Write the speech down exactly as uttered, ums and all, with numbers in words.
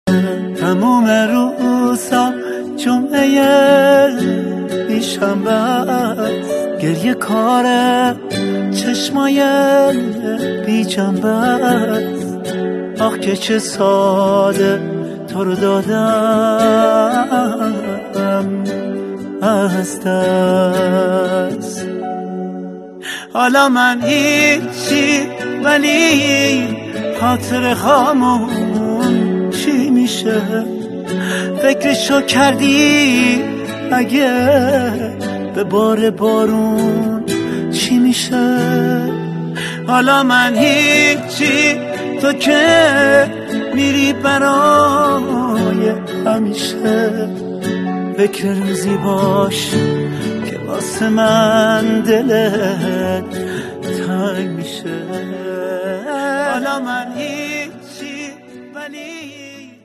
تموم روزا جمعه بیشنبه است، گریه کاره چشمای بی جنبه است. آخ که چه ساده تو رو دادم از دست. حالا من هیچی ولی خاطر خامون چی میشه؟ فکرشو کردی اگه به بار بارون چی میشه؟ حالا من هیچی تو که میری برای همیشه. فکر روزی باش که واسه من دلت تنگ میشه. حالا من